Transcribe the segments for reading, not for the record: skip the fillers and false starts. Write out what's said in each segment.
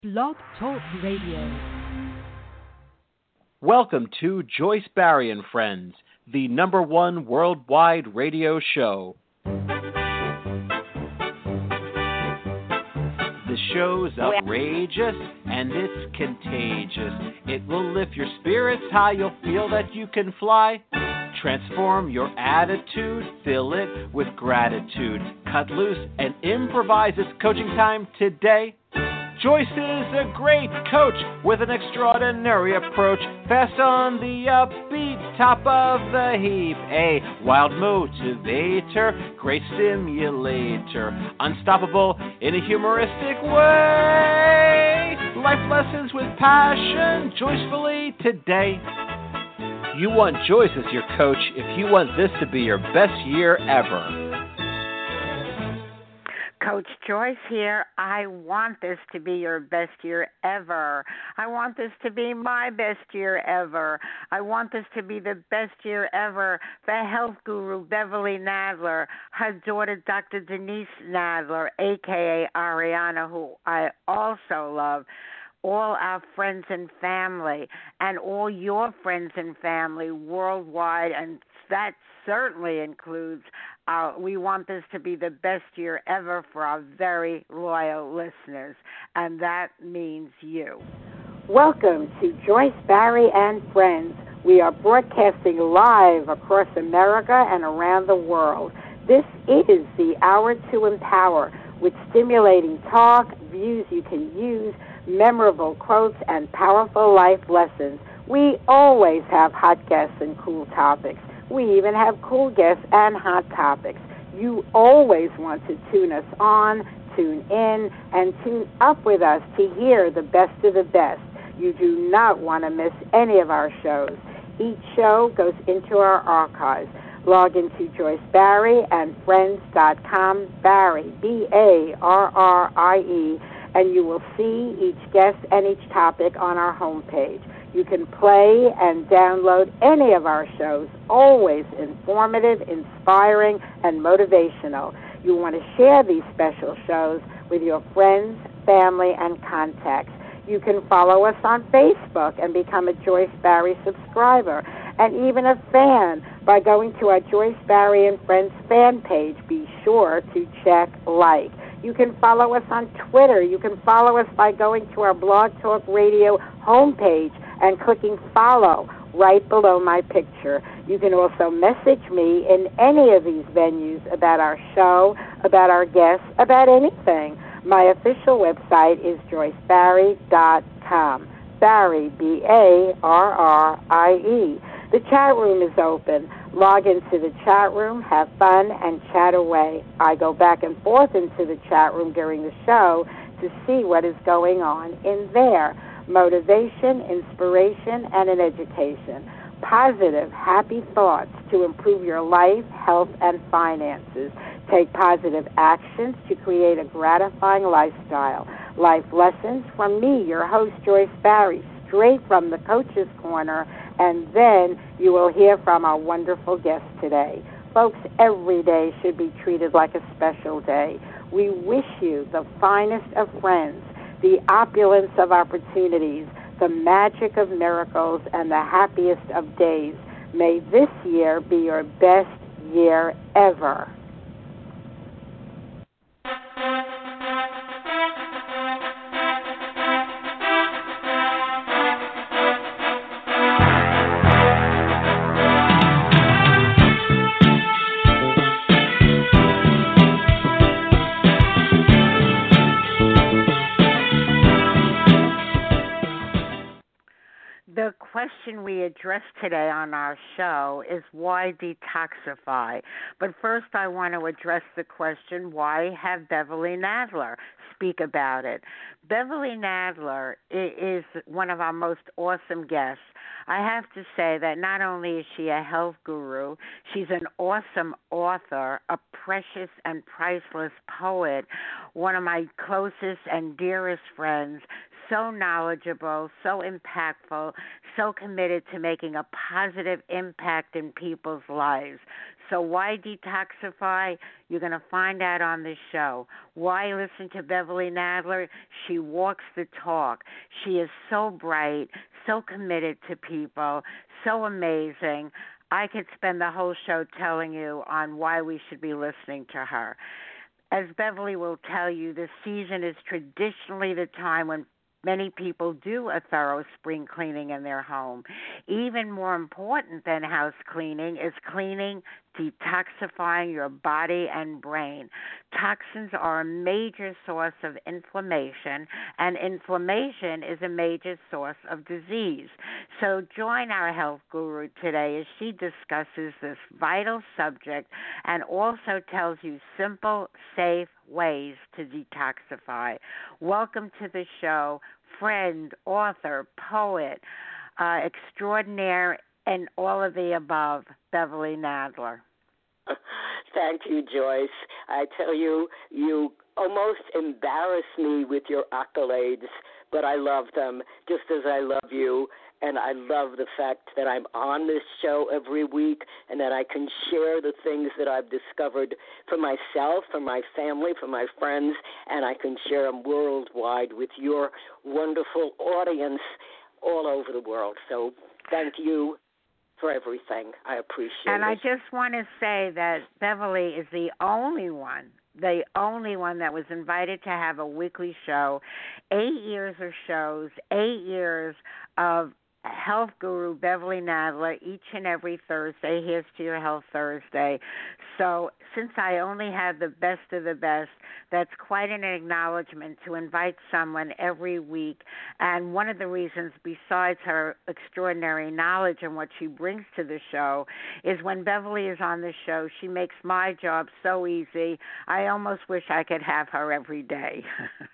Blog Talk Radio. Welcome to Joyce Barry and Friends, the #1 worldwide radio show. The show's outrageous and it's contagious. It will lift your spirits high, you'll feel that you can fly. Transform your attitude, fill it with gratitude. Cut loose and improvise. It's coaching time today. Joyce is a great coach with an extraordinary approach. Fast on the upbeat, top of the heap. A wild motivator, great stimulator. Unstoppable in a humoristic way. Life lessons with passion, joyfully today. You want Joyce as your coach if you want this to be your best year ever. Coach Joyce here. I want this to be your best year ever. I want this to be my best year ever. I want this to be the best year ever for health guru Beverly Nadler, her daughter Dr. Denise Nadler, a.k.a. Ariana, who I also love, all our friends and family, and all your friends and family worldwide, and that certainly includes we want this to be the best year ever for our very loyal listeners, and that means you. Welcome to Joyce Barry and Friends. We are broadcasting live across America and around the world. This is the Hour to Empower, with stimulating talk, views you can use, memorable quotes, and powerful life lessons. We always have hot guests and cool topics. We even have cool guests and hot topics. You always want to tune us on, tune in, and tune up with us to hear the best of the best. You do not want to miss any of our shows. Each show goes into our archives. Log into JoyceBarryandFriends.com, Barry, B-A-R-R-I-E, and you will see each guest and each topic on our homepage. You can play and download any of our shows, always informative, inspiring, and motivational. You want to share these special shows with your friends, family, and contacts. You can follow us on Facebook and become a Joyce Barry subscriber, and even a fan by going to our Joyce Barry and Friends fan page. Be sure to check like. You can follow us on Twitter. You can follow us by going to our Blog Talk Radio homepage and clicking follow right below my picture. You can also message me in any of these venues about our show, about our guests, about anything. My official website is joycebarry.com. Barry, B-A-R-R-I-E. The chat room is open. Log into the chat room, have fun, and chat away. I go back and forth into the chat room during the show to see what is going on in there. Motivation, inspiration, and an education. Positive, happy thoughts to improve your life, health, and finances. Take positive actions to create a gratifying lifestyle. Life lessons from me, your host, Joyce Barry, straight from the Coach's Corner, and then you will hear from our wonderful guest today. Folks, every day should be treated like a special day. We wish you the finest of friends, the opulence of opportunities, the magic of miracles, and the happiest of days. May this year be your best year ever. The question we address today on our show is why detoxify? But first I want to address the question, why have Beverly Nadler speak about it? Beverly Nadler is one of our most awesome guests. I have to say that not only is she a health guru, she's an awesome author, a precious and priceless poet, one of my closest and dearest friends, so knowledgeable, so impactful, so committed to making a positive impact in people's lives. So why detoxify? You're going to find out on this show. Why listen to Beverly Nadler? She walks the talk. She is so bright, so committed to people, so amazing. I could spend the whole show telling you on why we should be listening to her. As Beverly will tell you, the season is traditionally the time when many people do a thorough spring cleaning in their home. Even more important than house cleaning is cleaning, detoxifying your body and brain. Toxins are a major source of inflammation, and inflammation is a major source of disease. So join our health guru today as she discusses this vital subject and also tells you simple, safe ways to detoxify. Welcome to the show, friend, author, poet, extraordinaire, and all of the above, Beverly Nadler. Thank you, Joyce. I tell you, you almost embarrass me with your accolades, but I love them just as I love you. And I love the fact that I'm on this show every week and that I can share the things that I've discovered for myself, for my family, for my friends, and I can share them worldwide with your wonderful audience all over the world. So thank you for everything. I appreciate it. And I just want to say that Beverly is the only one that was invited to have a weekly show, 8 years of shows, 8 years of health guru Beverly Nadler each and every Thursday. Here's to Your Health Thursday. So since I only have the best of the best, that's quite an acknowledgement to invite someone every week. And one of the reasons, besides her extraordinary knowledge and what she brings to the show, is when Beverly is on the show, she makes my job so easy. I almost wish I could have her every day.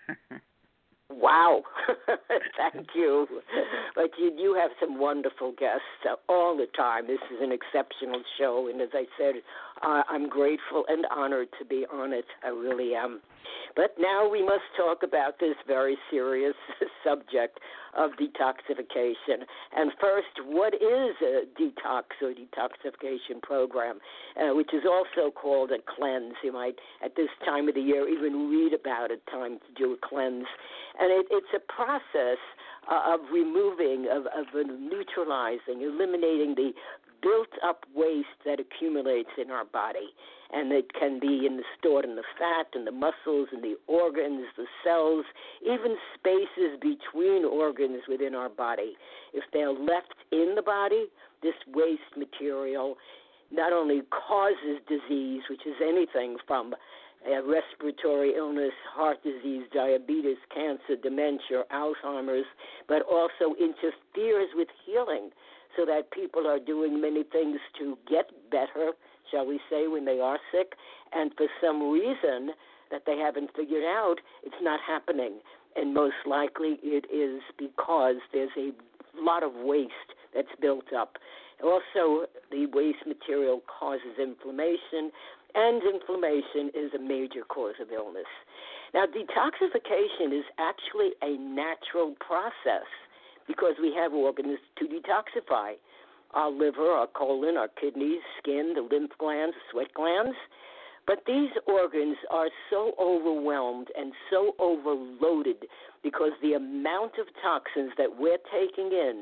Wow. Thank you. But you have some wonderful guests all the time. This is an exceptional show, and as I said, I'm grateful and honored to be on it. I really am. But now we must talk about this very serious subject of detoxification. And first, what is a detox or detoxification program, which is also called a cleanse? You might, at this time of the year, even read about it, time to do a cleanse. And it's a process of removing, of neutralizing, eliminating the built-up waste that accumulates in our body. And it can be stored in the fat, in the muscles, in the organs, the cells, even spaces between organs within our body. If they're left in the body, this waste material not only causes disease, which is anything from respiratory illness, heart disease, diabetes, cancer, dementia, Alzheimer's, but also interferes with healing, so that people are doing many things to get better, shall we say, when they are sick, and for some reason that they haven't figured out, it's not happening. And most likely it is because there's a lot of waste that's built up. Also, the waste material causes inflammation, and inflammation is a major cause of illness. Now, detoxification is actually a natural process, because we have organs to detoxify. Our liver, our colon, our kidneys, skin, the lymph glands, sweat glands. But these organs are so overwhelmed and so overloaded because the amount of toxins that we're taking in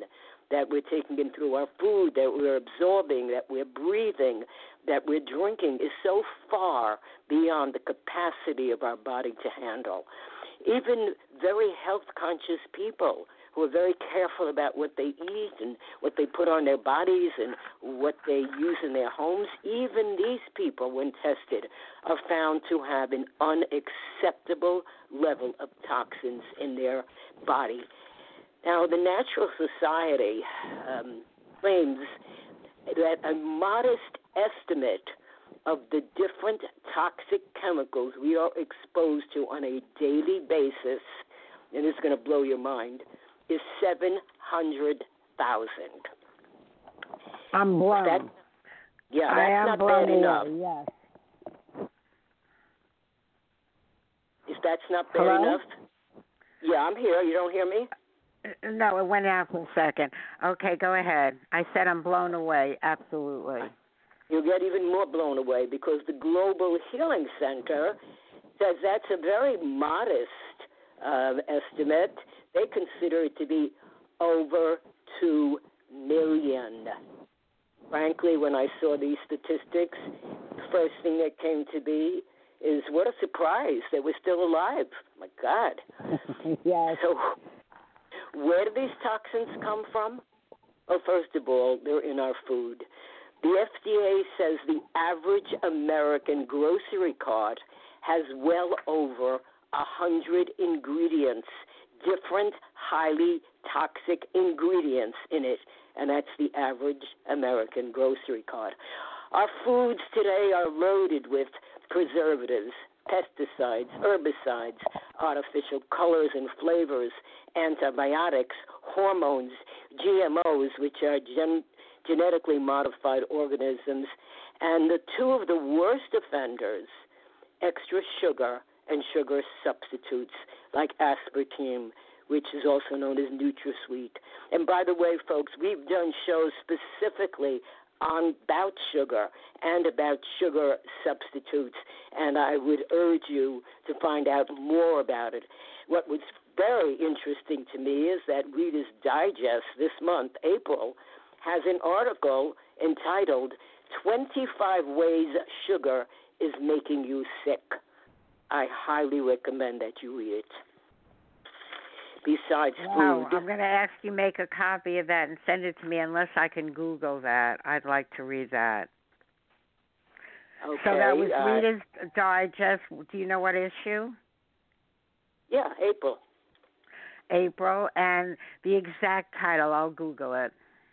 through our food, that we're absorbing, that we're breathing, that we're drinking is so far beyond the capacity of our body to handle. Even very health-conscious people who are very careful about what they eat and what they put on their bodies and what they use in their homes, even these people, when tested, are found to have an unacceptable level of toxins in their body. Now, the Natural Society claims that a modest estimate of the different toxic chemicals we are exposed to on a daily basis, and this is going to blow your mind, is 700,000. I'm blown. That's not blown bad enough. Yes. If that's not bad Hello? enough. Yeah, I'm here. You don't hear me? No, it went out for a second. Okay, go ahead. I said I'm blown away. Absolutely. You'll get even more blown away because the Global Healing Center says that's a very modest estimate. They consider it to be over 2 million. Frankly, when I saw these statistics, the first thing that came to be is what a surprise that we're still alive. My God. Yes. So where do these toxins come from? Well, first of all, they're in our food. The FDA says the average American grocery cart has well over 100 ingredients, different highly toxic ingredients in it, and that's the average American grocery cart. Our foods today are loaded with preservatives, pesticides, herbicides, artificial colors and flavors, antibiotics, hormones, GMOs, which are genetically modified organisms, and the two of the worst offenders, extra sugar and sugar substitutes like aspartame, which is also known as NutraSweet. And by the way, folks, we've done shows specifically about sugar and about sugar substitutes, and I would urge you to find out more about it. What was very interesting to me is that Reader's Digest this month, April, has an article entitled 25 Ways Sugar is Making You Sick. I highly recommend that you read it. Besides Wow, food. I'm going to ask you make a copy of that and send it to me unless I can Google that. I'd like to read that. Okay. So that was Reader's Digest. Do you know what issue? Yeah, April. April, and the exact title, I'll Google it.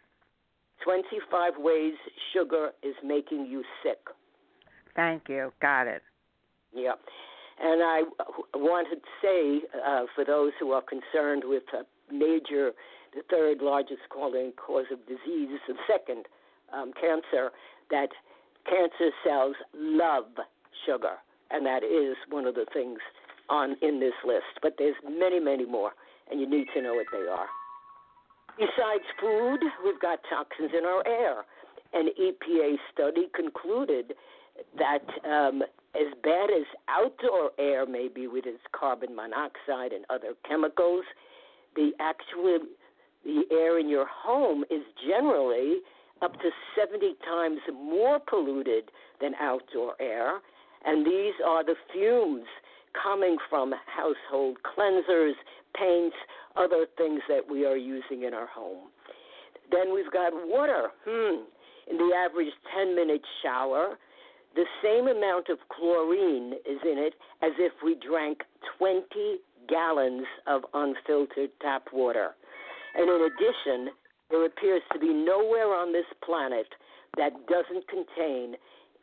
25 Ways Sugar is Making You Sick. Thank you. Got it. Yeah. And I want to say, for those who are concerned with the third largest cause of disease, the second, cancer, that cancer cells love sugar, and that is one of the things in this list. But there's many, many more, and you need to know what they are. Besides food, we've got toxins in our air. An EPA study concluded that as bad as outdoor air may be with its carbon monoxide and other chemicals, the air in your home is generally up to 70 times more polluted than outdoor air, and these are the fumes coming from household cleansers, paints, other things that we are using in our home. Then we've got water. In the average 10-minute shower, the same amount of chlorine is in it as if we drank 20 gallons of unfiltered tap water. And in addition, there appears to be nowhere on this planet that doesn't contain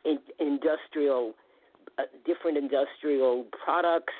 different industrial products,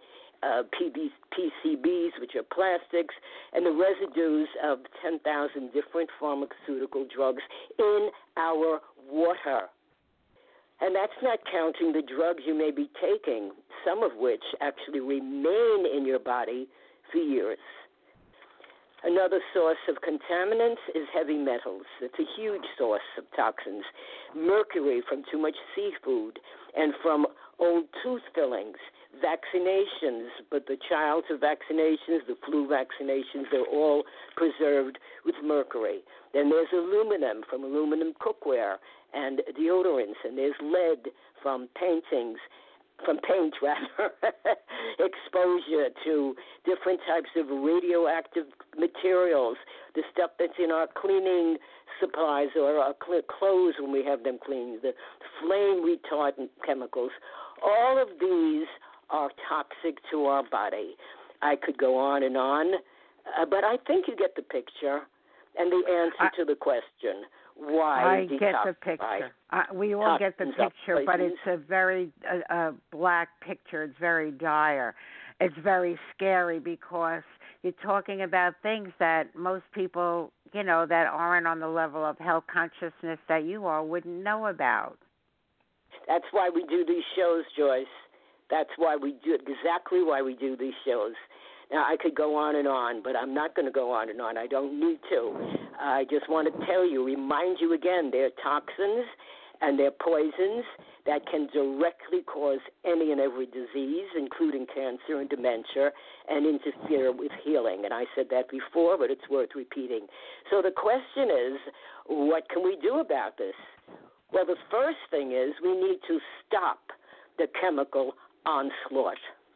PCBs, which are plastics, and the residues of 10,000 different pharmaceutical drugs in our water. And that's not counting the drugs you may be taking, some of which actually remain in your body for years. Another source of contaminants is heavy metals. It's a huge source of toxins. Mercury from too much seafood and from old tooth fillings, vaccinations, but the childhood vaccinations, the flu vaccinations, they're all preserved with mercury. Then there's aluminum from aluminum cookware and deodorants, and there's lead from paint, exposure to different types of radioactive materials, the stuff that's in our cleaning supplies or our clothes when we have them cleaned, the flame retardant chemicals. All of these are toxic to our body. I could go on, but I think you get the picture and the answer to the question. Why I get the picture. We all get the picture, but it's a very black picture. It's very dire. It's very scary because you're talking about things that most people, that aren't on the level of health consciousness that you are, wouldn't know about. That's why we do these shows, Joyce. That's exactly why we do these shows. Now, I could go on, but I'm not going to go on. I don't need to. I just want to remind you again, they're toxins, and they're poisons that can directly cause any and every disease, including cancer and dementia, and interfere with healing. And I said that before, but it's worth repeating. So the question is, what can we do about this? Well, the first thing is we need to stop the chemical onslaught.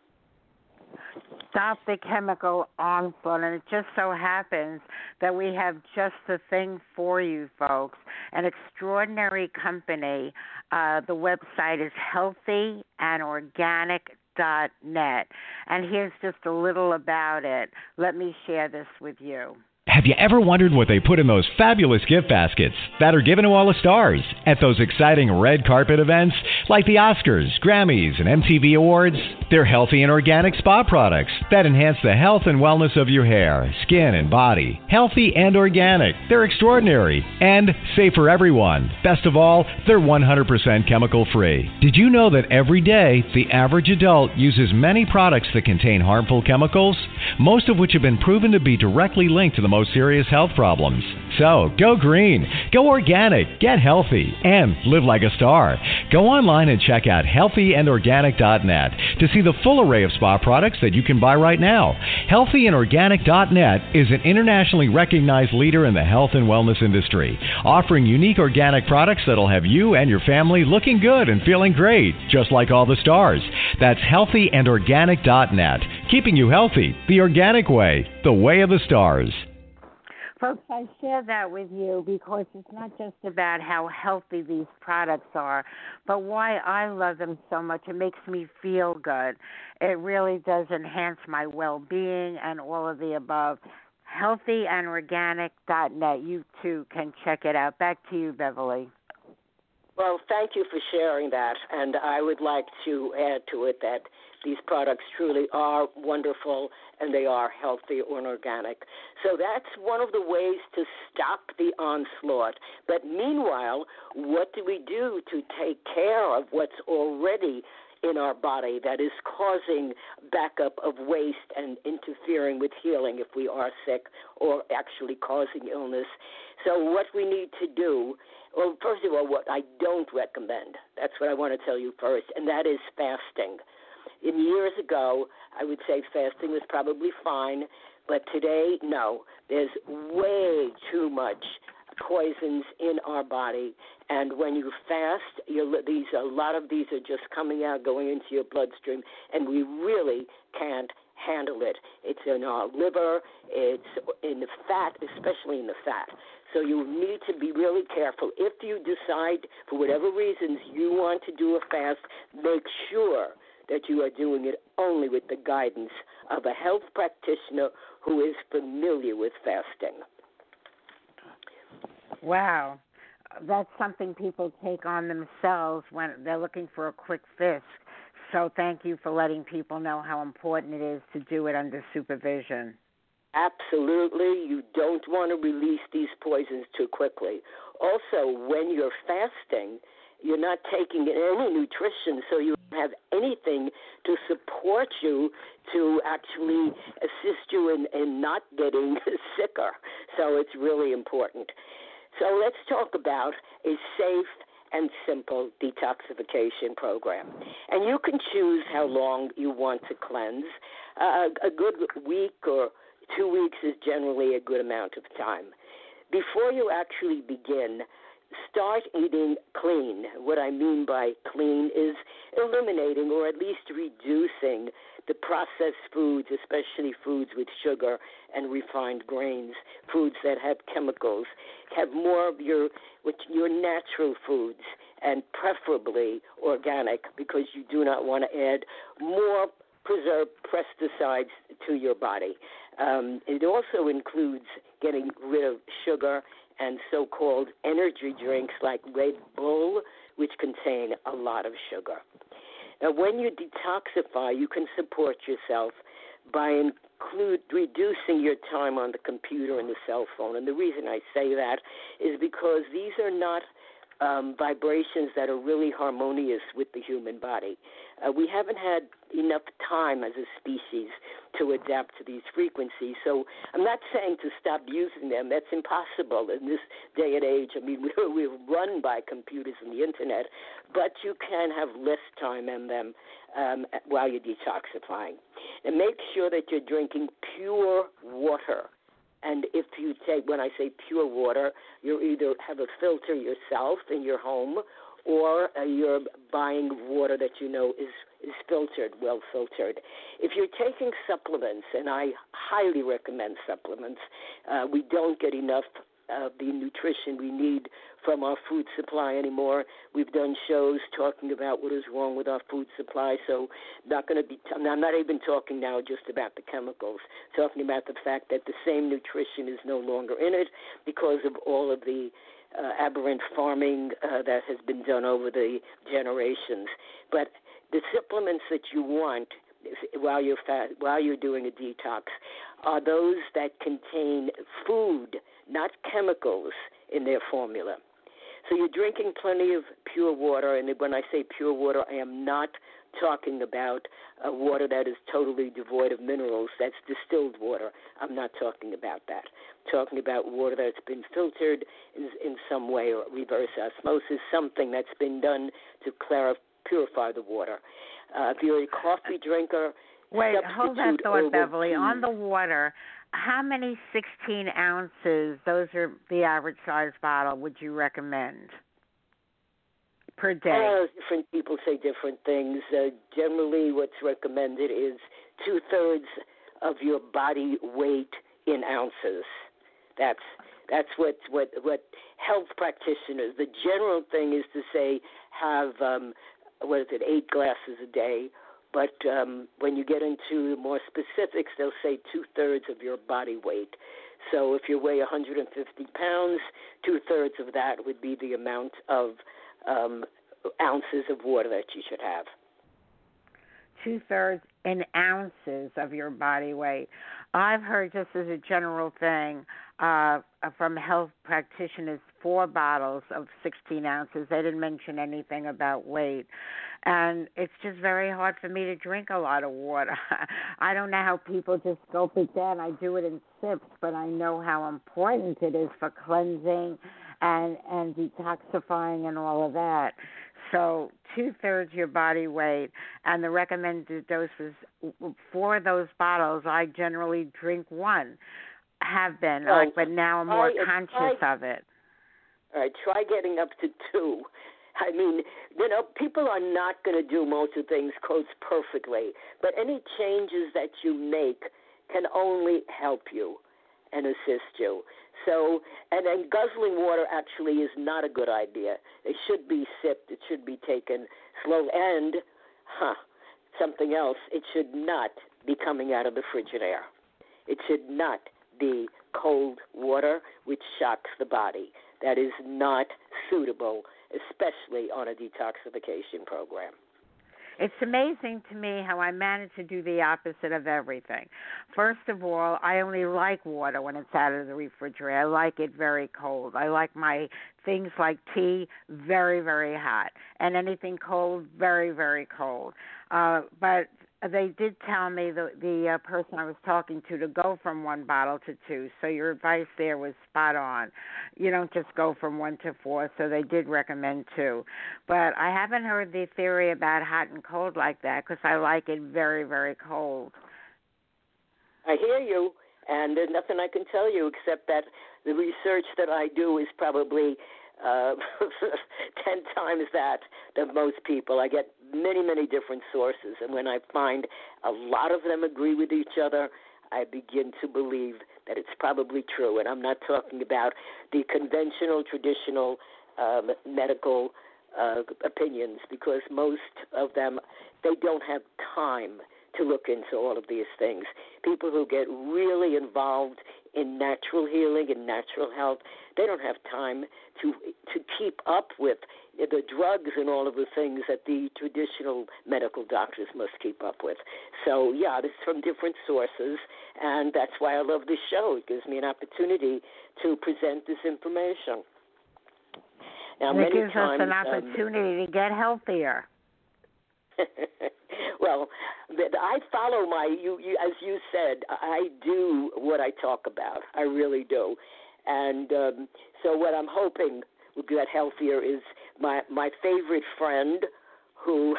Stop the chemical onslaught, and it just so happens that we have just the thing for you, folks. An extraordinary company. The website is healthyandorganic.net, and here's just a little about it. Let me share this with you. Have you ever wondered what they put in those fabulous gift baskets that are given to all the stars at those exciting red carpet events like the Oscars, Grammys, and MTV Awards? They're healthy and organic spa products that enhance the health and wellness of your hair, skin, and body. Healthy and organic. They're extraordinary and safe for everyone. Best of all, they're 100% chemical-free. Did you know that every day the average adult uses many products that contain harmful chemicals, most of which have been proven to be directly linked to the most serious health problems? So, go green, go organic, get healthy, and live like a star. Go online and check out healthyandorganic.net to see the full array of spa products that you can buy right now. Healthyandorganic.net is an internationally recognized leader in the health and wellness industry, offering unique organic products that'll have you and your family looking good and feeling great, just like all the stars. That's healthyandorganic.net, keeping you healthy the organic way, the way of the stars. Folks, I share that with you because it's not just about how healthy these products are, but why I love them so much. It makes me feel good. It really does enhance my well-being and all of the above. Healthyandorganic.net. You, too, can check it out. Back to you, Beverly. Well, thank you for sharing that, and I would like to add to it that these products truly are wonderful and they are healthy and organic. So that's one of the ways to stop the onslaught. But meanwhile, what do we do to take care of what's already in our body that is causing backup of waste and interfering with healing if we are sick or actually causing illness? So what we need to do, well, first of all, what I don't recommend, that's what I want to tell you first, and that is fasting. In years ago, I would say fasting was probably fine, but today, no. There's way too much poisons in our body, and when you fast, a lot of these are just coming out, going into your bloodstream, and we really can't handle it. It's in our liver, it's in the fat, especially in the fat. So you need to be really careful. If you decide, for whatever reasons, you want to do a fast, make sure that you are doing it only with the guidance of a health practitioner who is familiar with fasting. Wow. That's something people take on themselves when they're looking for a quick fix. So thank you for letting people know how important it is to do it under supervision. Absolutely. You don't want to release these poisons too quickly. Also, when you're fasting, you're not taking any nutrition, so you don't have anything to support you to actually assist you in not getting sicker. So it's really important. So let's talk about a safe and simple detoxification program. And you can choose how long you want to cleanse. A good week or 2 weeks is generally a good amount of time. Before you actually begin, start eating clean. What I mean by clean is eliminating or at least reducing the processed foods, especially foods with sugar and refined grains, foods that have chemicals. Have more of your natural foods, and preferably organic, because you do not want to add more preserved pesticides to your body. It also includes getting rid of sugar and so-called energy drinks like Red Bull, which contain a lot of sugar. Now, when you detoxify, you can support yourself by reducing your time on the computer and the cell phone. And the reason I say that is because these are not vibrations that are really harmonious with the human body. We haven't had enough time as a species to adapt to these frequencies. So I'm not saying to stop using them. That's impossible in this day and age. I mean, we're run by computers and the internet, but you can have less time in them while you're detoxifying. And make sure that you're drinking pure water. And if you take, when I say pure water, you either have a filter yourself in your home, or you're buying water that you know is filtered, well filtered. If you're taking supplements, and I highly recommend supplements, we don't get enough of the nutrition we need from our food supply anymore. We've done shows talking about what is wrong with our food supply, so I'm not even talking now just about the chemicals, talking about the fact that the same nutrition is no longer in it because of all of the aberrant farming that has been done over the generations. But the supplements that you want while you're doing a detox are those that contain food, not chemicals, in their formula. So you're drinking plenty of pure water, and when I say pure water, I am not talking about water that is totally devoid of minerals. That's distilled water. I'm not talking about that. I'm talking about water that's been filtered in some way, or reverse osmosis, something that's been done to purify the water. If you're a coffee drinker, wait, hold that thought, Beverly. Tea. On the water, how many 16 ounces, those are the average size bottle, would you recommend per day? Different people say different things. Generally, what's recommended is 2/3 of your body weight in ounces. That's what health practitioners. The general thing is to say have 8 glasses a day. But when you get into more specifics, they'll say 2/3 of your body weight. So if you weigh 150 pounds, 2/3 of that would be the amount of ounces of water that you should have. 2/3 in ounces of your body weight. I've heard, just as a general thing, from health practitioners, 4 bottles of 16 ounces. They didn't mention anything about weight. And it's just very hard for me to drink a lot of water. I don't know how people just gulp it down. I do it in sips, but I know how important it is for cleansing and detoxifying and all of that. So 2/3 your body weight, and the recommended dose was for those bottles. I generally drink 1, but now I'm more conscious of it. All right, try getting up to 2. I mean, people are not going to do most of things, quotes, perfectly, but any changes that you make can only help you and assist you. So, and then guzzling water actually is not a good idea. It should be sipped. It should be taken slow. And, something else, it should not be coming out of the Frigidaire. It should not be cold water, which shocks the body. That is not suitable, especially on a detoxification program. It's amazing to me how I manage to do the opposite of everything. First of all, I only like water when it's out of the refrigerator. I like it very cold. I like my things like tea very, very hot, and anything cold, very, very cold. But they did tell me, the person I was talking to go from 1 bottle to 2. So your advice there was spot on. You don't just go from 1 to 4, so they did recommend 2. But I haven't heard the theory about hot and cold like that, because I like it very, very cold. I hear you, and there's nothing I can tell you except that the research that I do is probably 10 times that of most people. I get many, many different sources, and when I find a lot of them agree with each other, I begin to believe that it's probably true. And I'm not talking about the conventional, traditional medical opinions, because most of them, they don't have time to look into all of these things. People who get really involved in natural healing and natural health, they don't have time to keep up with the drugs and all of the things that the traditional medical doctors must keep up with. So, yeah, this is from different sources, and that's why I love this show. It gives me an opportunity to present this information. Now, and it many gives times, us an opportunity to get healthier. Well, I follow as you said, I do what I talk about. I really do. And so what I'm hoping will get healthier is my favorite friend, who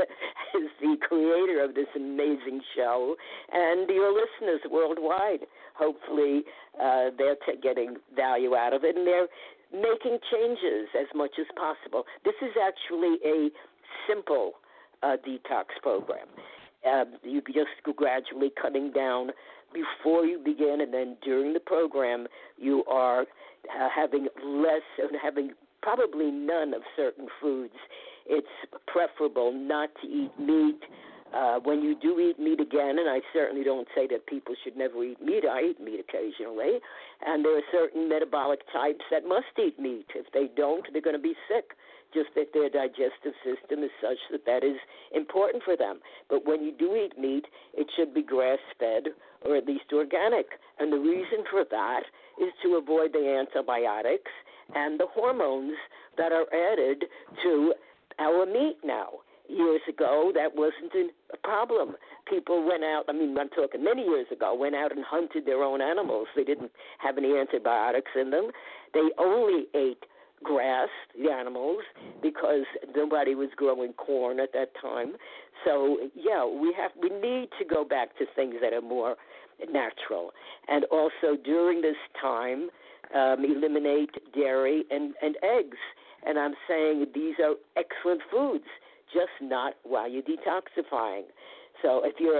is the creator of this amazing show, and your listeners worldwide. Hopefully they're getting value out of it, and they're making changes as much as possible. This is actually a simple detox program. You just go gradually cutting down before you begin, and then during the program you are having less and having probably none of certain foods. It's preferable not to eat meat. When you do eat meat again, and I certainly don't say that people should never eat meat. I eat meat occasionally, and there are certain metabolic types that must eat meat. If they don't, they're going to be sick, just that their digestive system is such that is important for them. But when you do eat meat, it should be grass-fed or at least organic. And the reason for that is to avoid the antibiotics and the hormones that are added to our meat now. Years ago, that wasn't a problem. People went out, I'm talking many years ago, went out and hunted their own animals. They didn't have any antibiotics in them. They only ate grass, the animals, because nobody was growing corn at that time. So, yeah, we need to go back to things that are more natural. And also during this time, eliminate dairy and eggs. And I'm saying these are excellent foods, just not while you're detoxifying. So if you're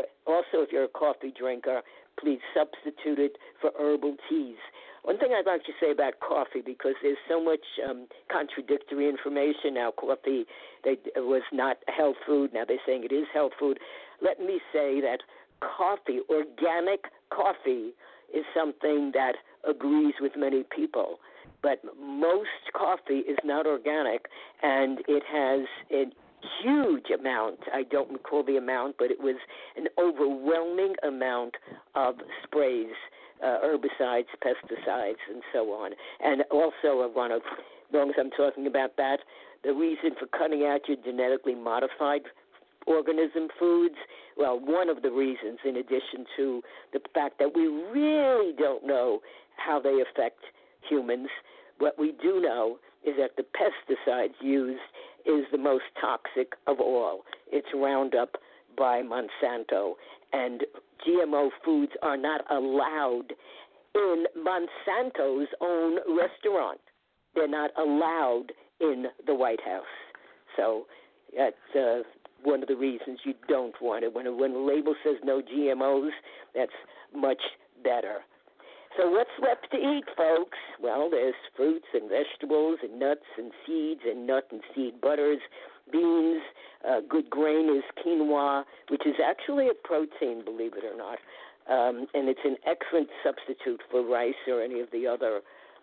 a coffee drinker, please substitute it for herbal teas. One thing I'd like to say about coffee, because there's so much contradictory information now. Coffee was not health food. Now they're saying it is health food. Let me say that coffee, organic coffee, is something that agrees with many people. But most coffee is not organic, and it has a huge amount. I don't recall the amount, but it was an overwhelming amount of sprays, herbicides, pesticides, and so on. And also, as long as I'm talking about that, the reason for cutting out your genetically modified organism foods, well, one of the reasons, in addition to the fact that we really don't know how they affect humans, what we do know is that the pesticides used is the most toxic of all. It's Roundup by Monsanto, and GMO foods are not allowed in Monsanto's own restaurant. They're not allowed in the White House. So that's one of the reasons you don't want it. When the label says no GMOs, that's much better. So what's left to eat, folks? Well, there's fruits and vegetables and nuts and seeds and nut and seed butters, beans. Good grain is quinoa, which is actually a protein, believe it or not. And it's an excellent substitute for rice or any of the other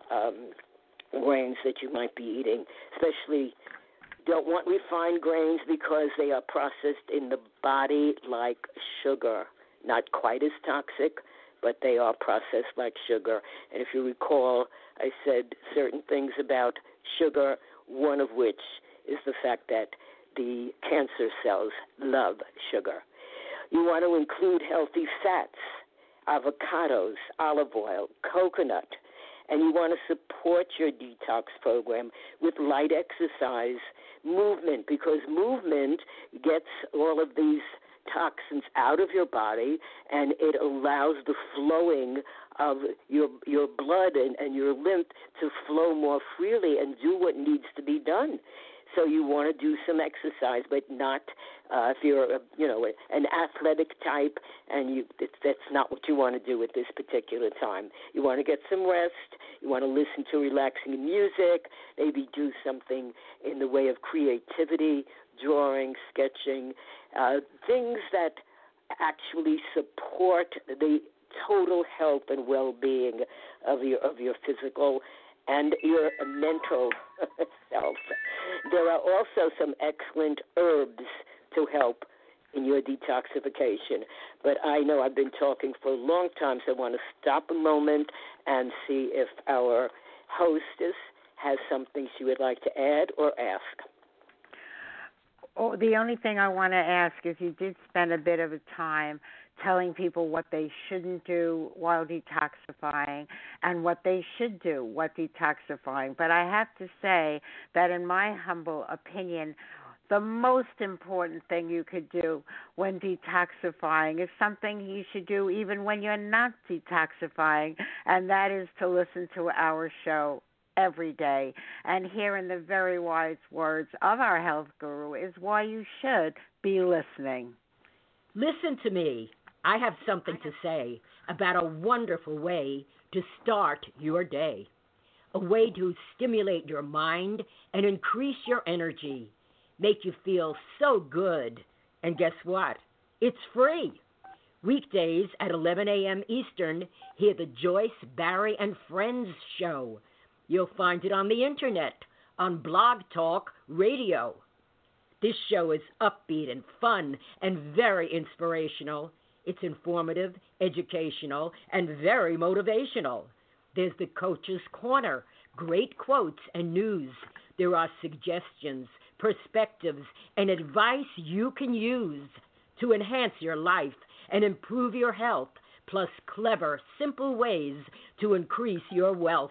grains that you might be eating. Especially don't want refined grains because they are processed in the body like sugar. Not quite as toxic, but they are processed like sugar. And if you recall, I said certain things about sugar, one of which is the fact that the cancer cells love sugar. You want to include healthy fats, avocados, olive oil, coconut, and you want to support your detox program with light exercise, movement, because movement gets all of these toxins out of your body, and it allows the flowing of your blood and your lymph to flow more freely and do what needs to be done. So you want to do some exercise, but not if you're an athletic type, and that's not what you want to do at this particular time. You want to get some rest. You want to listen to relaxing music, maybe do something in the way of creativity, drawing, sketching, things that actually support the total health and well-being of your physical and your mental self. There are also some excellent herbs to help in your detoxification. But I know I've been talking for a long time, so I want to stop a moment and see if our hostess has something she would like to add or ask. Oh, the only thing I want to ask is you did spend a bit of a time telling people what they shouldn't do while detoxifying and what they should do while detoxifying. But I have to say that in my humble opinion, the most important thing you could do when detoxifying is something you should do even when you're not detoxifying, and that is to listen to our show every day. And hearing the very wise words of our health guru is why you should be listening. Listen to me. I have something to say about a wonderful way to start your day, a way to stimulate your mind and increase your energy, make you feel so good. And guess what? It's free. Weekdays at 11 a.m. Eastern, hear the Joyce, Barry, and Friends show. You'll find it on the internet, on Blog Talk Radio. This show is upbeat and fun and very inspirational. It's informative, educational, and very motivational. There's the Coach's Corner, great quotes and news. There are suggestions, perspectives, and advice you can use to enhance your life and improve your health, plus clever, simple ways to increase your wealth.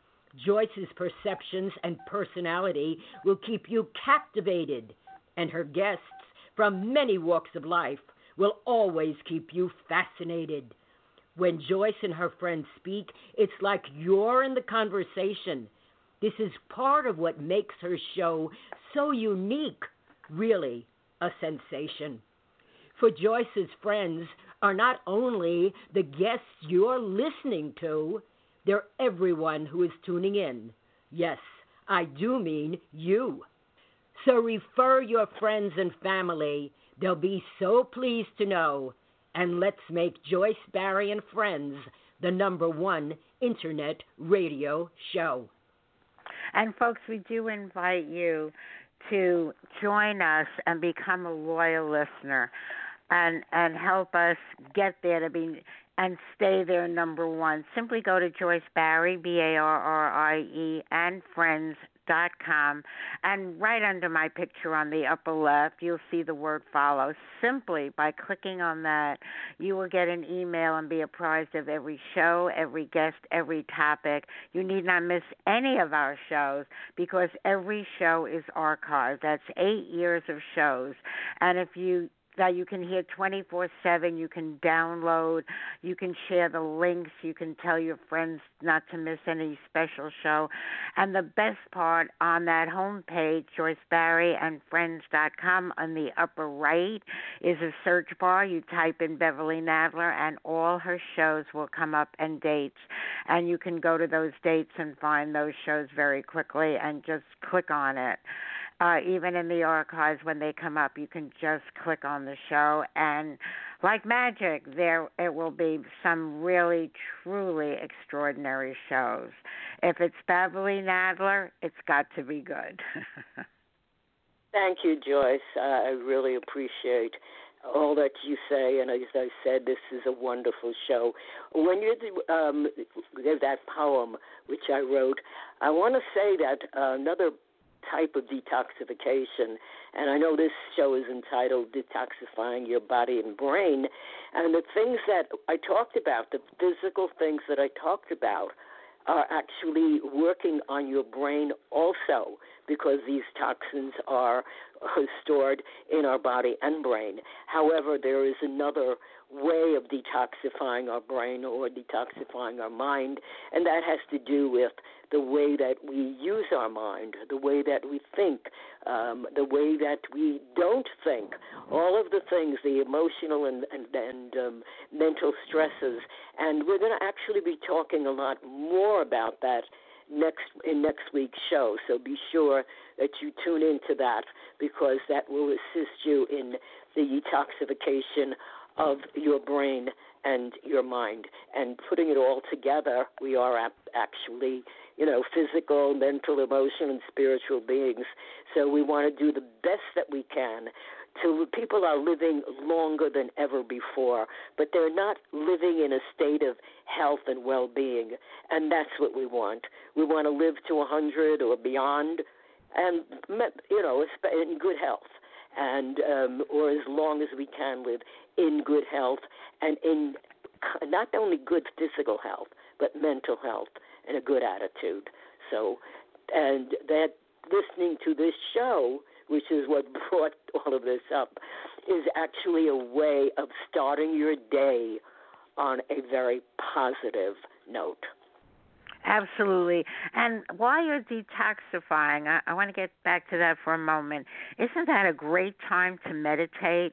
Joyce's perceptions and personality will keep you captivated, and her guests from many walks of life will always keep you fascinated. When Joyce and her friends speak, it's like you're in the conversation. This is part of what makes her show so unique, really a sensation. For Joyce's friends are not only the guests you're listening to, they're everyone who is tuning in. Yes, I do mean you. So refer your friends and family. They'll be so pleased to know. And let's make Joyce, Barry, and Friends the #1 internet radio show. And folks, we do invite you to join us and become a loyal listener and help us get there to be and stay there #1. Simply go to Joyce Barry, BARRIE, and Friends.com, and right under my picture on the upper left, you'll see the word follow. Simply by clicking on that, you will get an email and be apprised of every show, every guest, every topic. You need not miss any of our shows because every show is archived. That's 8 years of shows. And if you that you can hear 24/7. You can download. You can share the links. You can tell your friends not to miss any special show. And the best part on that homepage, JoyceBarryandFriends.com, on the upper right is a search bar. You type in Beverly Nadler, and all her shows will come up and dates. And you can go to those dates and find those shows very quickly and just click on it. Even in the archives, when they come up, you can just click on the show, and like magic, there it will be some really, truly extraordinary shows. If it's Beverly Nadler, it's got to be good. Thank you, Joyce. I really appreciate all that you say, and as I said, this is a wonderful show. When you did that poem, which I wrote, I want to say that another type of detoxification, and I know this show is entitled Detoxifying Your Body and Brain, and the things that I talked about, the physical things that I talked about, are actually working on your brain also, because these toxins are stored in our body and brain. However, there is another way of detoxifying our brain or detoxifying our mind, and that has to do with the way that we use our mind, the way that we think, the way that we don't think, all of the things, the emotional and mental stresses. And we're going to actually be talking a lot more about that in next week's show. So be sure that you tune into that, because that will assist you in the detoxification of your brain and your mind. And putting it all together, we are actually, physical, mental, emotional, and spiritual beings. So we want to do the best that we can So people are living longer than ever before, but they're not living in a state of health and well-being, and that's what we want. We want to live to 100 or beyond, and in good health, and or as long as we can live in good health, and in not only good physical health, but mental health and a good attitude. So, and that listening to this show, which is what brought all of this up, is actually a way of starting your day on a very positive note. Absolutely. And while you're detoxifying, I want to get back to that for a moment. Isn't that a great time to meditate?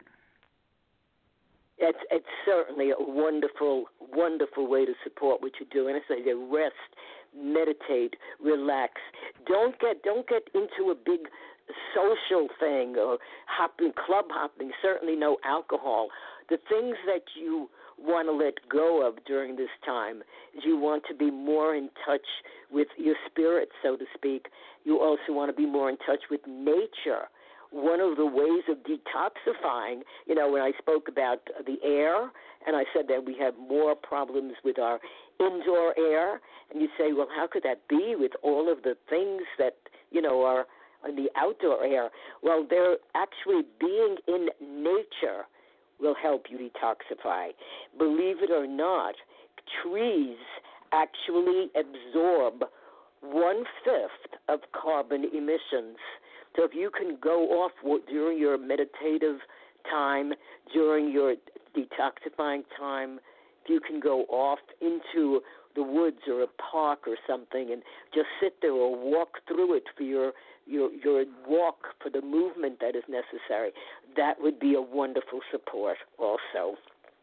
It's certainly a wonderful, wonderful way to support what you're doing. It's like rest, meditate, relax. Don't get into a big social thing or club hopping. Certainly no alcohol. The things that you want to let go of during this time is you want to be more in touch with your spirit, so to speak. You also want to be more in touch with nature. One of the ways of detoxifying, when I spoke about the air, and I said that we have more problems with our indoor air, and you say, well, how could that be with all of the things that, are in the outdoor air? Well, they're actually being in nature will help you detoxify. Believe it or not, trees actually absorb 1/5 of carbon emissions. So if you can go off during your meditative time, during your detoxifying time, if you can go off into the woods or a park or something and just sit there or walk through it for your walk, for the movement that is necessary, that would be a wonderful support also.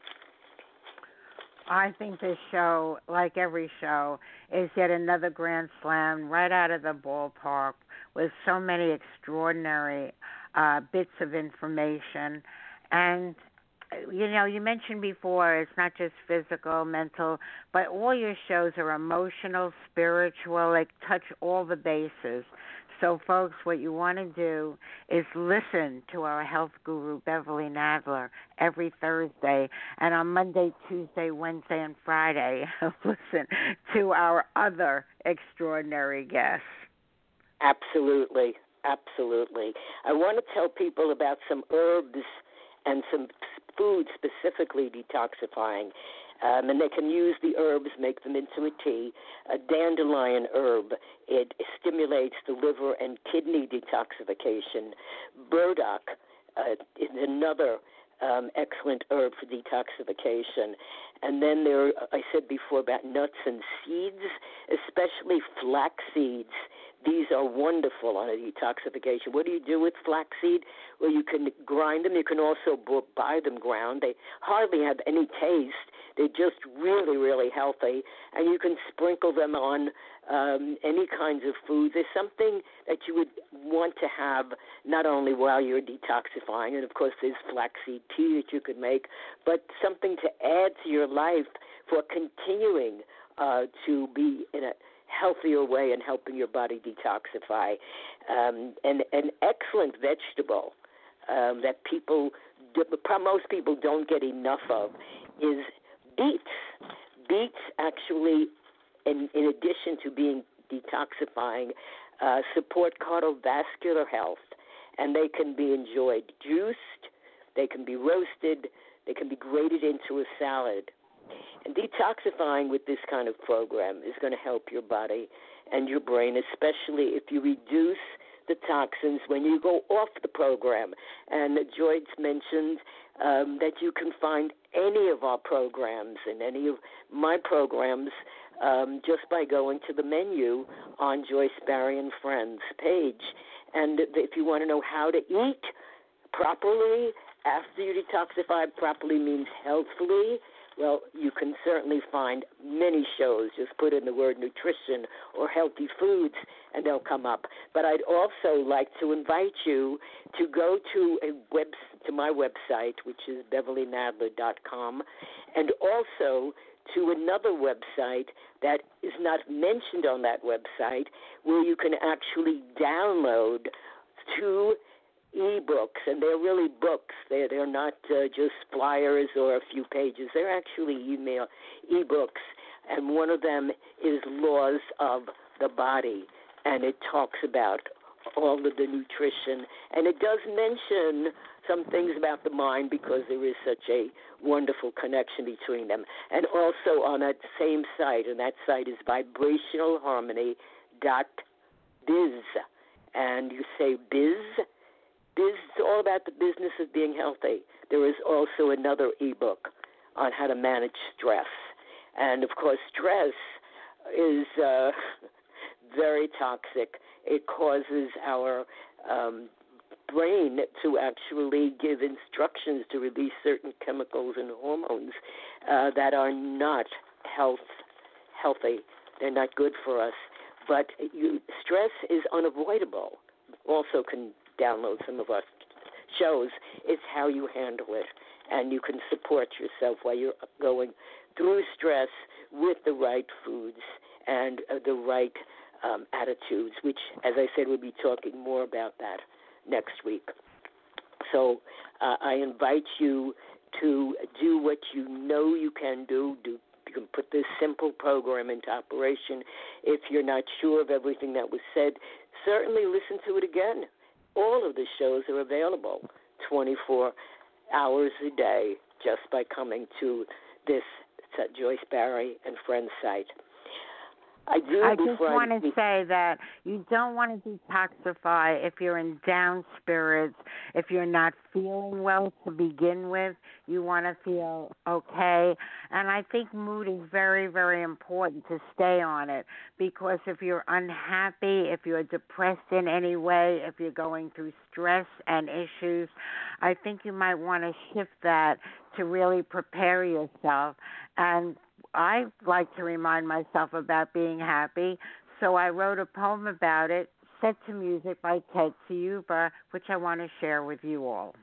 I think this show, like every show, is yet another grand slam right out of the ballpark with so many extraordinary bits of information. And, you mentioned before it's not just physical, mental, but all your shows are emotional, spiritual, like touch all the bases. So, folks, what you want to do is listen to our health guru, Beverly Nadler, every Thursday. And on Monday, Tuesday, Wednesday, and Friday, listen to our other extraordinary guests. Absolutely, absolutely. I want to tell people about some herbs and some food specifically detoxifying. And they can use the herbs, make them into a tea. A dandelion herb, it stimulates the liver and kidney detoxification. Burdock is another excellent herb for detoxification. And then I said before about nuts and seeds, especially flax seeds. These are wonderful on a detoxification. What do you do with flaxseed? Well, you can grind them. You can also buy them ground. They hardly have any taste. They're just really, really healthy. And you can sprinkle them on any kinds of food. There's something that you would want to have not only while you're detoxifying, and, of course, there's flaxseed tea that you could make, but something to add to your life for continuing to be in a healthier way and helping your body detoxify. And an excellent vegetable that most people don't get enough of is beets. Beets actually, in addition to being detoxifying, support cardiovascular health, and they can be enjoyed juiced, they can be roasted, they can be grated into a salad. And detoxifying with this kind of program is going to help your body and your brain, especially if you reduce the toxins when you go off the program. And Joyce mentioned that you can find any of our programs and any of my programs just by going to the menu on Joyce Barry and Friends page. And if you want to know how to eat properly after you detoxify, properly means healthfully, well, you can certainly find many shows. Just put in the word nutrition or healthy foods, and they'll come up. But I'd also like to invite you to go to my website, which is BeverlyNadler.com, and also to another website that is not mentioned on that website, where you can actually download 2 e-books, and they're really books. They're not just flyers or a few pages. They're actually e-books, and one of them is Laws of the Body, and it talks about all of the nutrition, and it does mention some things about the mind because there is such a wonderful connection between them. And also on that same site, and that site is vibrationalharmony.biz, and you say biz is all about the business of being healthy. There is also another ebook on how to manage stress. And, of course, stress is very toxic. It causes our brain to actually give instructions to release certain chemicals and hormones that are not healthy. They're not good for us. But stress is unavoidable. Also can download some of our shows. It's how you handle it. And you can support yourself while you're going through stress with the right foods and the right attitudes, which, as I said, we'll be talking more about that next week. So I invite you to do what you know you can do. You can put this simple program into operation. If you're not sure of everything that was said, certainly listen to it again. All of the shows are available 24 hours a day just by coming to this Joyce Barry and Friends site. I just want to say that you don't want to detoxify if you're in down spirits, if you're not feeling well to begin with. You want to feel okay. And I think mood is very, very important to stay on it, because if you're unhappy, if you're depressed in any way, if you're going through stress and issues, I think you might want to shift that to really prepare yourself. And I like to remind myself about being happy, so I wrote a poem about it, set to music by Ted Siuba, which I want to share with you all.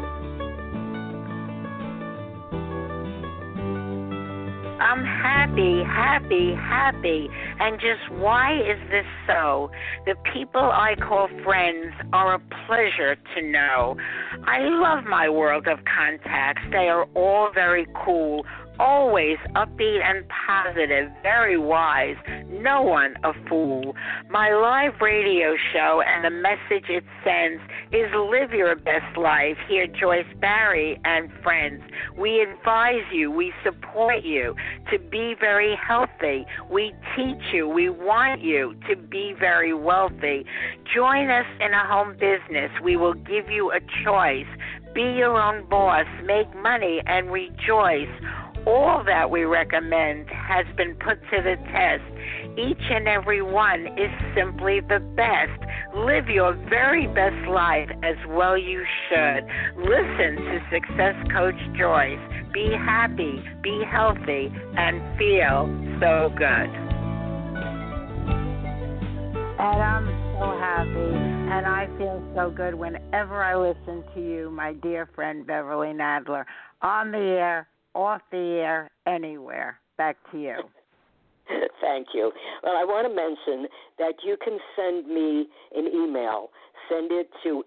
I'm happy, happy, happy. And just why is this so? The people I call friends are a pleasure to know. I love my world of contacts. They are all very cool, always upbeat and positive, very wise, no one a fool. My live radio show and the message it sends is live your best life. Hear Joyce Barry and Friends. We advise you, we support you to be very healthy. We teach you, we want you to be very wealthy. Join us in a home business. We will give you a choice. Be your own boss, make money, and rejoice. All that we recommend has been put to the test. Each and every one is simply the best. Live your very best life as well you should. Listen to Success Coach Joyce. Be happy, be healthy, and feel so good. And I'm so happy, and I feel so good whenever I listen to you, my dear friend Beverly Nadler, on the air, off the air, anywhere. Back to you. Thank you. Well, I want to mention that you can send me an email. Send it to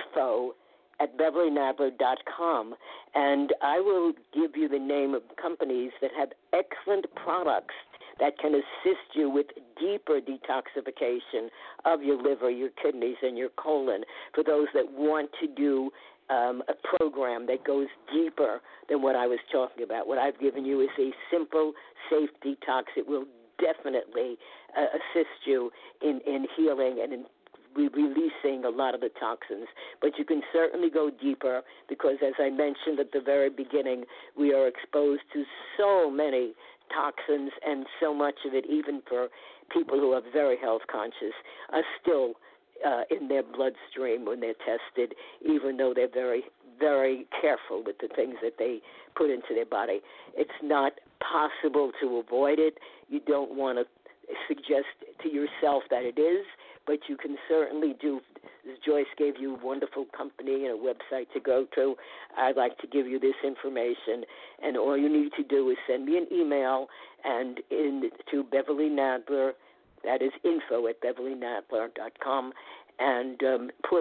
info@beverlynadler.com, and I will give you the name of companies that have excellent products that can assist you with deeper detoxification of your liver, your kidneys, and your colon, for those that want to do a program that goes deeper than what I was talking about. What I've given you is a simple, safe detox. It will definitely assist you in healing and in releasing a lot of the toxins. But you can certainly go deeper because, as I mentioned at the very beginning, we are exposed to so many toxins, and so much of it, even for people who are very health conscious, are still in their bloodstream when they're tested, even though they're very, very careful with the things that they put into their body. It's not possible to avoid it. You don't want to suggest to yourself that it is, but you can certainly do. Joyce gave you a wonderful company and a website to go to. I'd like to give you this information, and all you need to do is send me an email and to Beverly Nadler. That is info@beverlynadler.com, and put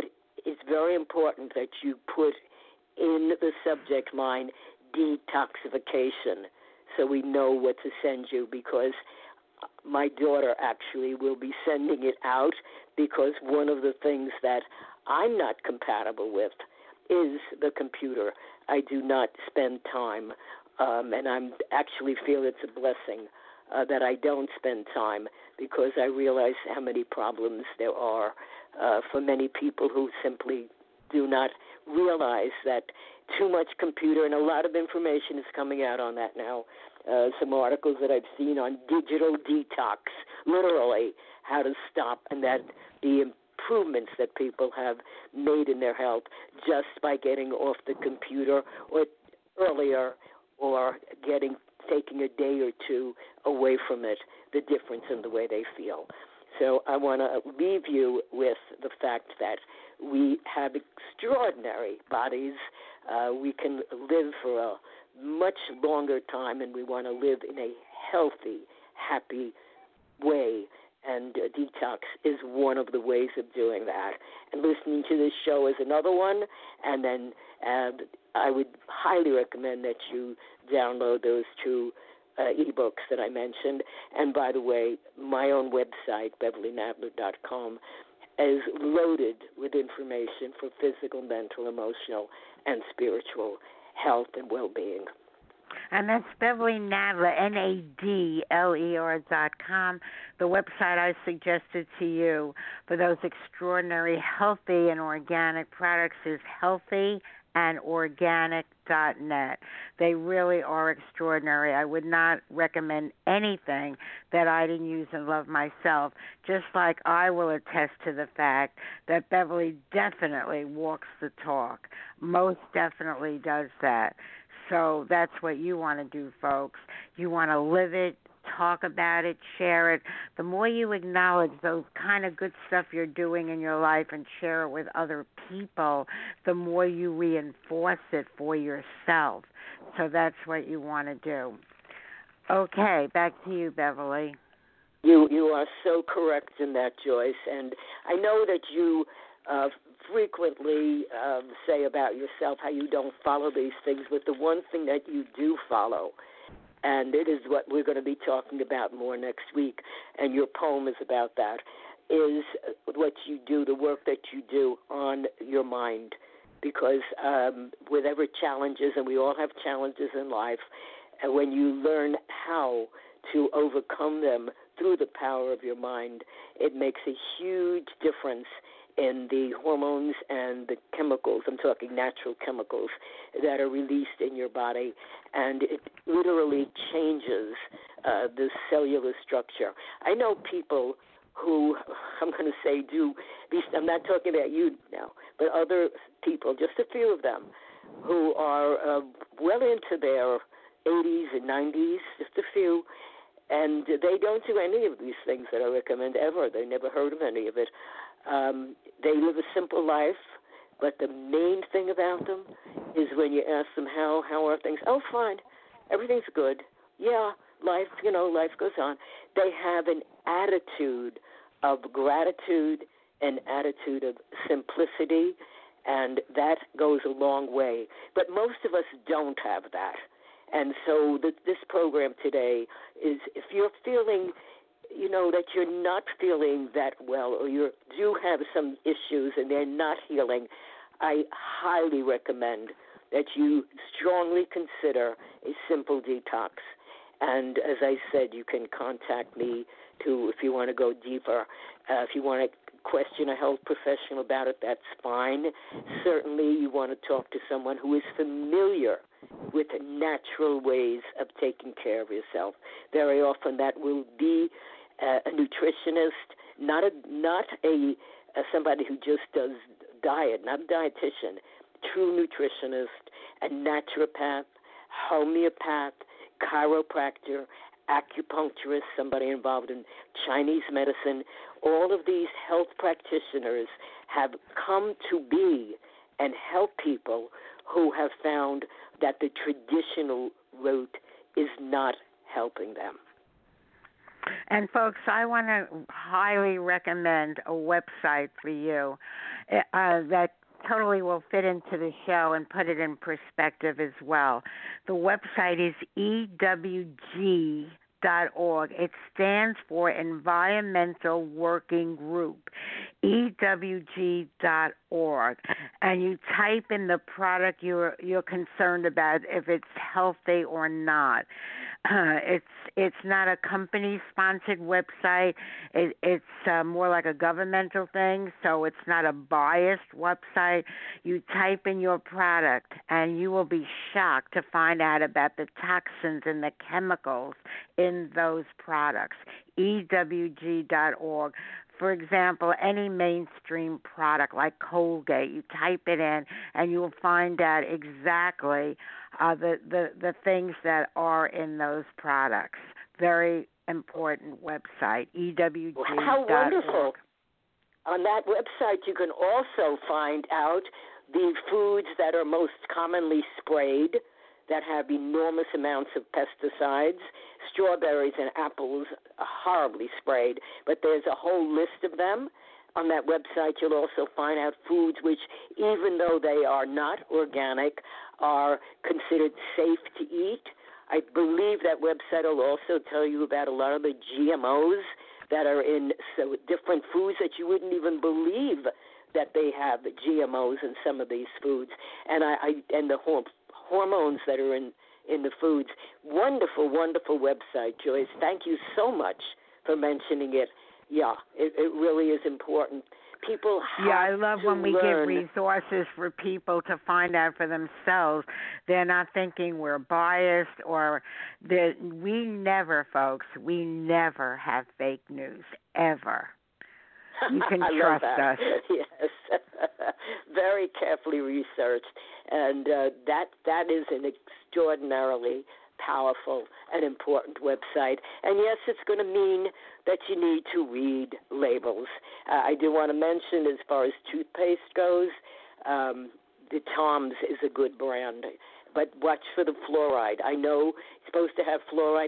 it's very important that you put in the subject line detoxification so we know what to send you, because my daughter actually will be sending it out, because one of the things that I'm not compatible with is the computer. I do not spend time, and I actually feel it's a blessing that I don't spend time, because I realize how many problems there are for many people who simply do not realize that too much computer, and a lot of information is coming out on that now. Some articles that I've seen on digital detox, literally how to stop, and that the improvements that people have made in their health just by getting off the computer or earlier, or taking a day or two away from it, the difference in the way they feel. So I want to leave you with the fact that we have extraordinary bodies. We can live for a much longer time, and we want to live in a healthy, happy way. And detox is one of the ways of doing that. And listening to this show is another one. And then I would highly recommend that you download those two ebooks that I mentioned. And by the way, my own website, BeverlyNadler.com, is loaded with information for physical, mental, emotional, and spiritual health and well-being. And that's Beverly Nadler, NADLER.com. The website I suggested to you for those extraordinary healthy and organic products is healthyandorganic.net. They really are extraordinary. I would not recommend anything that I didn't use and love myself, just like I will attest to the fact that Beverly definitely walks the talk, most definitely does that. So that's what you want to do, folks. You want to live it, talk about it, share it. The more you acknowledge those kind of good stuff you're doing in your life and share it with other people, the more you reinforce it for yourself. So that's what you want to do. Okay, back to you, Beverly. You are so correct in that, Joyce. And I know that you frequently say about yourself how you don't follow these things, but the one thing that you do follow, and it is what we're going to be talking about more next week, and your poem is about that, is what you do, the work that you do on your mind. Because whatever challenges, and we all have challenges in life, and when you learn how to overcome them through the power of your mind, it makes a huge difference in the hormones and the chemicals, I'm talking natural chemicals, that are released in your body, and it literally changes the cellular structure. I know people who, I'm going to say, I'm not talking about you now, but other people, just a few of them, who are well into their 80s and 90s, just a few, and they don't do any of these things that I recommend ever. They never heard of any of it. They live a simple life, but the main thing about them is when you ask them how are things, oh, fine, everything's good. Yeah, life goes on. They have an attitude of gratitude, an attitude of simplicity, and that goes a long way. But most of us don't have that. And so this program today is, if you're feeling that you're not feeling that well, or you do have some issues and they're not healing, I highly recommend that you strongly consider a simple detox. And as I said, you can contact me if you want to go deeper. If you want to question a health professional about it, that's fine. Certainly you want to talk to someone who is familiar with natural ways of taking care of yourself. Very often that will be a nutritionist, not somebody who just does diet, not a dietitian, true nutritionist, a naturopath, homeopath, chiropractor, acupuncturist, somebody involved in Chinese medicine. All of these health practitioners have come to be and help people who have found that the traditional route is not helping them. And, folks, I want to highly recommend a website for you. that totally will fit into the show and put it in perspective as well. The website is EWG.org. It stands for Environmental Working Group, EWG.org. And you type in the product you're concerned about, if it's healthy or not. It's not a company-sponsored website. It's more like a governmental thing, so it's not a biased website. You type in your product, and you will be shocked to find out about the toxins and the chemicals in those products. EWG.org. For example, any mainstream product like Colgate, you type it in, and you will find out exactly the things that are in those products. Very important website, EWG.org. How wonderful. On that website, you can also find out the foods that are most commonly sprayed, that have enormous amounts of pesticides. Strawberries and apples are horribly sprayed, but there's a whole list of them. On that website, you'll also find out foods which, even though they are not organic, are considered safe to eat. I believe that website will also tell you about a lot of the GMOs that are in different foods that you wouldn't even believe that they have GMOs in some of these foods, and the hormones that are in the foods. Wonderful, wonderful website, Joyce. Thank you so much for mentioning it. Yeah, it really is important. People have I love to when we learn. give resources for people to find out for themselves. They're not thinking we're biased or that we never have fake news, ever. You can trust us. Yes, very carefully researched, and that is an extraordinarily powerful and important website. And yes, it's going to mean that you need to read labels. I do want to mention, as far as toothpaste goes, the Tom's is a good brand, but watch for the fluoride. I know it's supposed to have fluoride.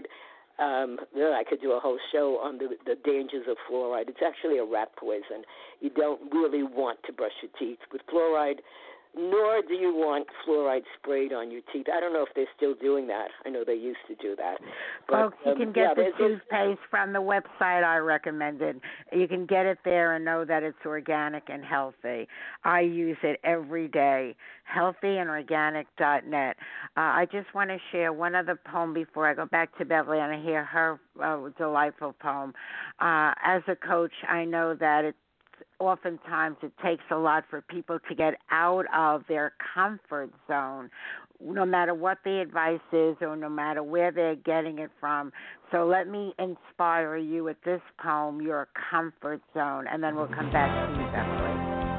I could do a whole show on the dangers of fluoride. It's actually a rat poison. You don't really want to brush your teeth with fluoride, nor do you want fluoride sprayed on your teeth. I don't know if they're still doing that. I know they used to do that. But, folks, you can get the toothpaste from the website I recommended. You can get it there and know that it's organic and healthy. I use it every day, healthyandorganic.net. I just want to share one other poem before I go back to Beverly and I hear her delightful poem. As a coach, I know that oftentimes it takes a lot for people to get out of their comfort zone, no matter what the advice is or no matter where they're getting it from. So let me inspire you with this poem, Your Comfort Zone, and then we'll come back to you, Beverly.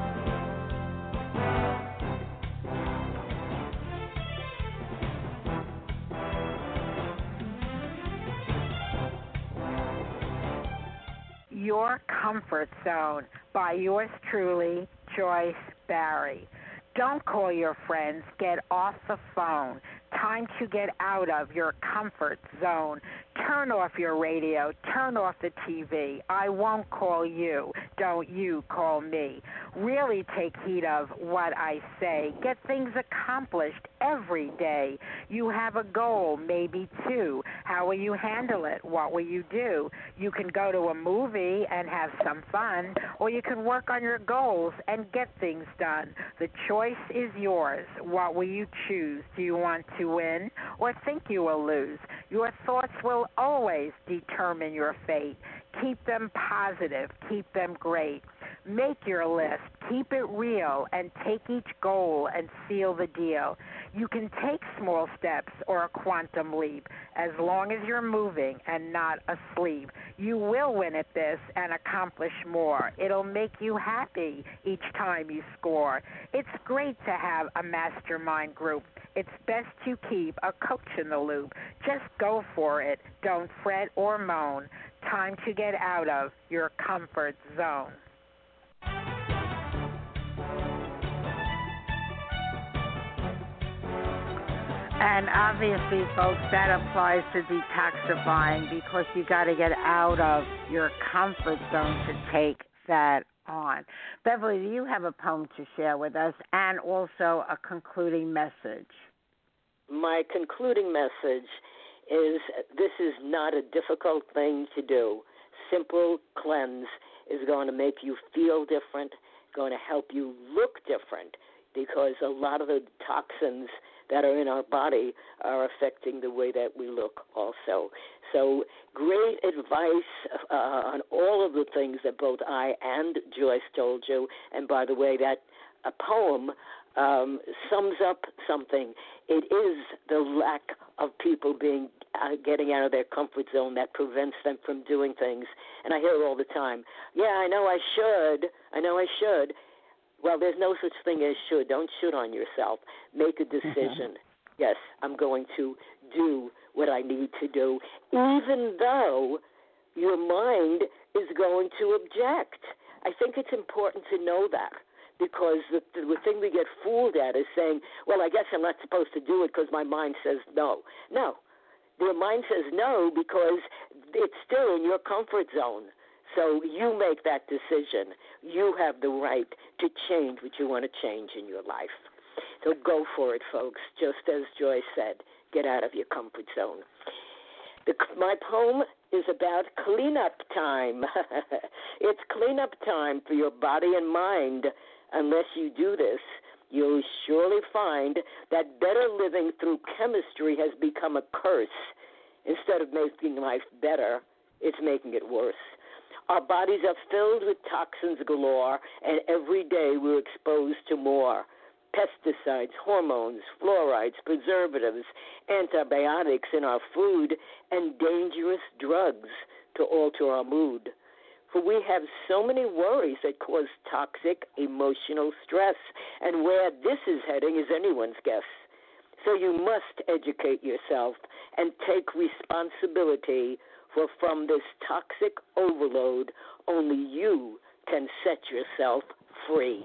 Your Comfort Zone by yours truly, Joyce Barry. Don't call your friends. Get off the phone. Time to get out of your comfort zone. Turn off your radio. Turn off the TV. I won't call you. Don't you call me. Really take heed of what I say. Get things accomplished every day. You have a goal, maybe two. How will you handle it? What will you do? You can go to a movie and have some fun, or you can work on your goals and get things done. The choice is yours. What will you choose? Do you want to win or think you will lose? Your thoughts will always determine your fate. Keep them positive. Keep them great. Make your list. Keep it real and take each goal and seal the deal. You can take small steps or a quantum leap as long as you're moving and not asleep. You will win at this and accomplish more. It'll make you happy each time you score. It's great to have a mastermind group. It's best to keep a coach in the loop. Just go for it. Don't fret or moan. Time to get out of your comfort zone. And obviously, folks, that applies to detoxifying because you got to get out of your comfort zone to take that on. Beverly, do you have a poem to share with us and also a concluding message? My concluding message is this is not a difficult thing to do. Simple cleanse is going to make you feel different, going to help you look different, because a lot of the toxins that are in our body are affecting the way that we look also. So great advice on all of the things that both I and Joyce told you. And by the way, that a poem sums up something. It is the lack of people getting out of their comfort zone that prevents them from doing things. And I hear it all the time. Yeah, I know I should. Well, there's no such thing as should. Don't should on yourself. Make a decision. Yes, I'm going to do what I need to do, even though your mind is going to object. I think it's important to know that, because the thing we get fooled at is saying, well, I guess I'm not supposed to do it because my mind says no. No, your mind says no because it's still in your comfort zone. So you make that decision. You have the right to change what you want to change in your life. So go for it, folks. Just as Joyce said, get out of your comfort zone. My poem is about cleanup time. It's cleanup time for your body and mind. Unless you do this, you'll surely find that better living through chemistry has become a curse. Instead of making life better, it's making it worse. Our bodies are filled with toxins galore, and every day we're exposed to more. Pesticides, hormones, fluorides, preservatives, antibiotics in our food, and dangerous drugs to alter our mood. For we have so many worries that cause toxic emotional stress, and where this is heading is anyone's guess. So you must educate yourself and take responsibility, for from this toxic overload, only you can set yourself free.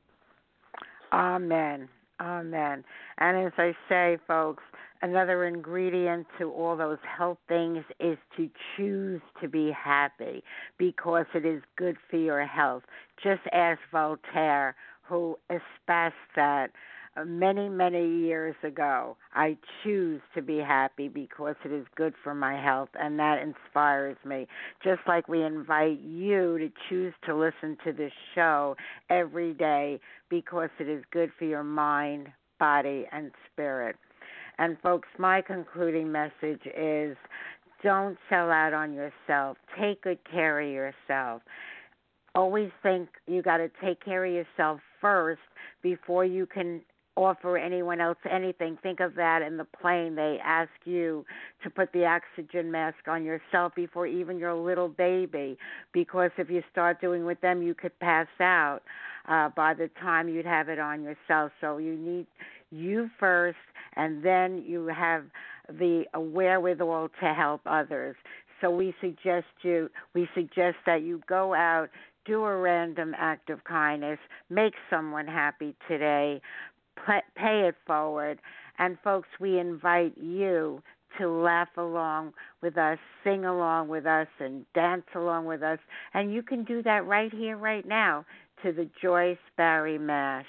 Amen. Amen. And as I say, folks, another ingredient to all those health things is to choose to be happy, because it is good for your health. Just ask Voltaire, who espoused that many, many years ago. I choose to be happy because it is good for my health, and that inspires me. Just like we invite you to choose to listen to this show every day because it is good for your mind, body, and spirit. And folks, my concluding message is don't sell out on yourself. Take good care of yourself. Always think you got to take care of yourself first before you can offer anyone else anything. Think of that in the plane. They ask you to put the oxygen mask on yourself before even your little baby, because if you start doing with them, you could pass out by the time you'd have it on yourself. So you need you first, and then you have the wherewithal to help others. So we suggest that you go out, do a random act of kindness, make someone happy today, pay it forward. And folks, we invite you to laugh along with us, sing along with us, and dance along with us. And you can do that right here, right now, to the Joyce Barrie Mash.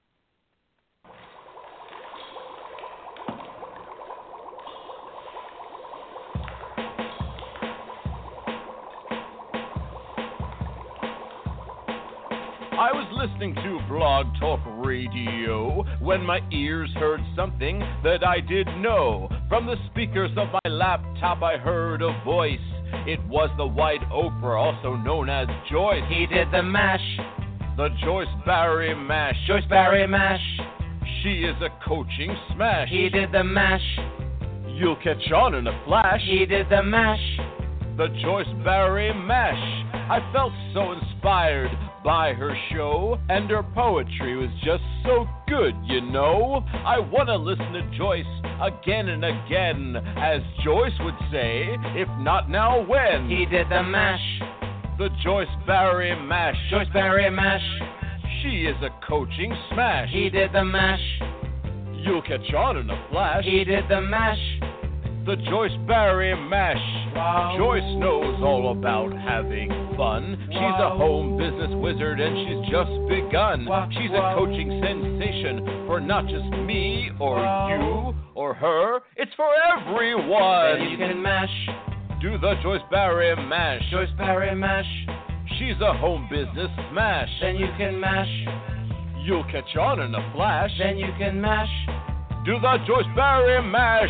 I was listening to Blog Talk Radio when my ears heard something that I didn't know. From the speakers of my laptop I heard a voice. It was the White Oprah, also known as Joyce. He did the mash. The Joyce Barrie Mash. Joyce Barrie Mash. She is a coaching smash. He did the mash. You'll catch on in a flash. He did the mash. The Joyce Barrie Mash. I felt so inspired by her show, and her poetry was just so good, you know. I want to listen to Joyce again and again, as Joyce would say, if not now, when? He did the mash. The Joyce Barrie Mash. Joyce Barrie Mash. She is a coaching smash. He did the mash. You'll catch on in a flash. He did the mash. The Joyce Barrie Mash. Joyce knows all about having fun. She's a home business wizard and she's just begun. She's a coaching sensation for not just me or you or her. It's for everyone. Then you can mash. Do the Joyce Barry Mash. Joyce Barry Mash. She's a home business smash. Then you can mash. You'll catch on in a flash. Then you can mash. Do the Joyce Barry Mash.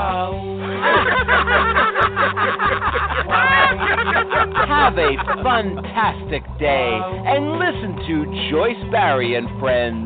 Have a fantastic day and listen to Joyce Barry and Friends.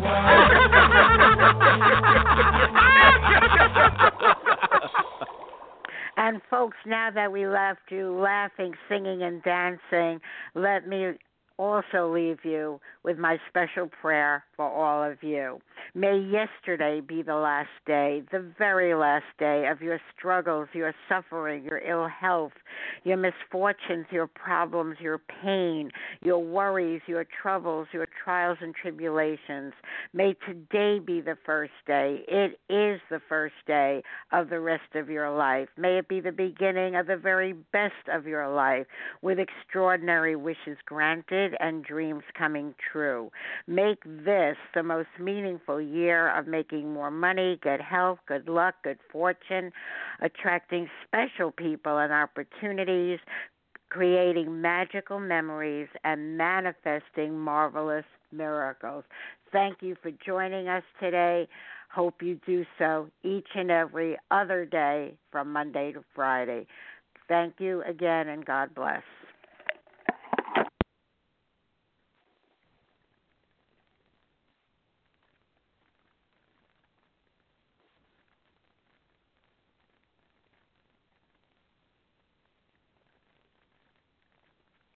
And folks, now that we left you laughing, singing, and dancing, let me also leave you with my special prayer for all of you. May yesterday be the last day, the very last day of your struggles, your suffering, your ill health, your misfortunes, your problems, your pain, your worries, your troubles, your trials and tribulations. May today be the first day. It is the first day of the rest of your life. May it be the beginning of the very best of your life, with extraordinary wishes granted and dreams coming true. Make this the most meaningful year of making more money, good health, good luck, good fortune, attracting special people and opportunities, creating magical memories, and manifesting marvelous miracles. Thank you for joining us today. Hope you do so each and every other day from Monday to Friday. Thank you again, and God bless.